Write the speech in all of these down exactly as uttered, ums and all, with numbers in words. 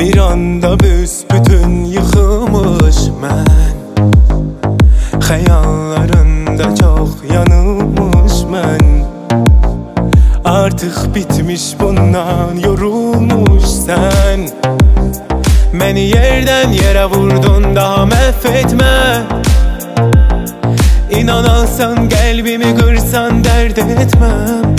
Bir anda büsbütün yıkılmış mən. Xəyallarında çox yanılmış mən. Artıq bitmiş bundan yorulmuş sən. Məni yerdən yerə vurdun, daha məhv etmə. İnan alsan qəlbimi qırsan dərd etməm.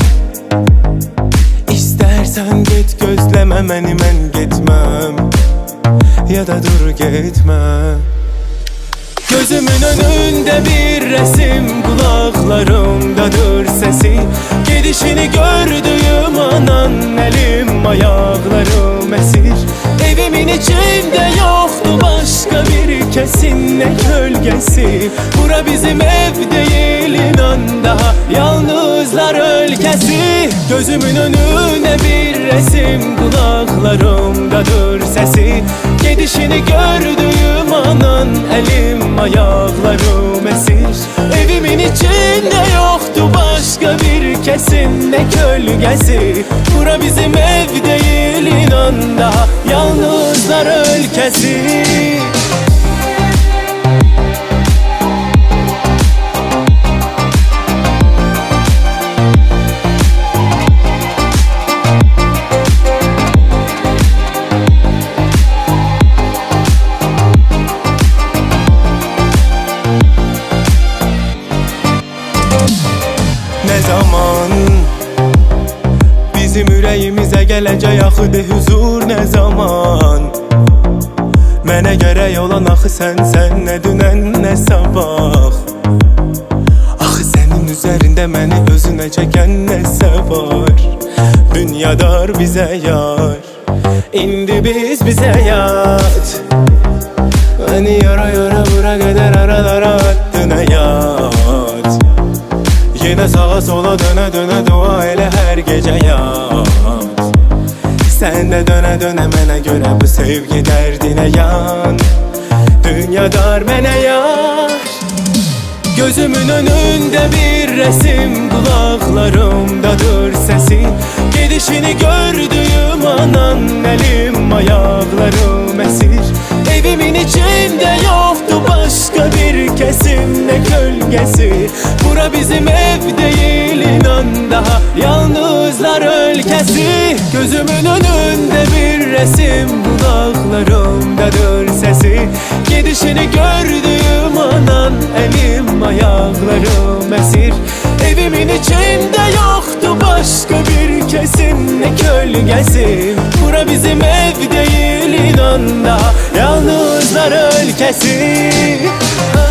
İstərsən get gözləmə məni, mən getməm. Ya da dur getmə. Gözümün önünde bir resim, kulaklarımdadır sesi. Gidişini gördüğüm anan, elim ayaklarım esir. Evimin içinde yoktu başka bir kesin, ne gölgesi. Bura bizim ev değil, inan, daha yalnızlar ülkesi. Gözümün önünde bir resim, kulaklarımdadır sesi. Gidişini gördüğüm anan, elim ayaklarım esir. Evimin içinde yoktu başka bir kesin, ne gölgesi. Bura bizim ev değil, inan, daha yalnızlar ülkesi. Ne zaman bizim ürəyimizə gələcək axıdı huzur, ne zaman? Mənə gərək olan axı sənsən, nə dünən, nə sabah. Axı sənin üzərində məni özünə çəkən nəsə var. Dünyadar bizə yar, indi biz bizə yat. Məni yara yara bura qədər aralara attın həyat. Yine sağa sola döne döne dua elə hər gecə yat. Sən də dönə dönə mənə görə bu sevgi dərdinə yan. Dünyadar mənə yar. Gözümün önünde bir resim, kulaklarımdadır sesi. Gidişini gördüğüm anan, elim ayaklarım esir. Evimin içinde yoktu başka bir kesim, ne gölgesi. Bura bizim ev değil, inan, daha yalnızlar ülkesi. Gözümün önünde bir resim, kulaklarımdadır sesi. Gidişini gördüğüm anan, elim ayaklarım esir. Evimin içinde yoktu başka bir kesim, ne gölgesi. Bura bizim ev değil, inan, daha yalnızlar ülkesi.